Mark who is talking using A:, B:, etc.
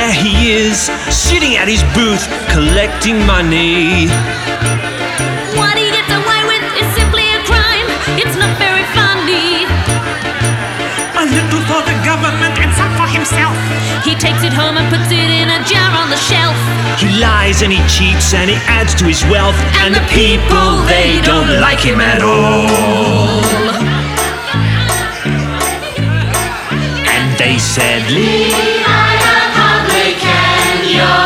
A: there he is, sitting at his booth, collecting money.
B: What he gets away with is simply a crime. It's not very funny.
C: A little for the government and some for himself.
B: He takes it home and puts it in a jar on the shelf.
A: He lies and he cheats and he adds to his wealth. And the people, they don't like him at all. And they said,
B: Leave out a publican, you're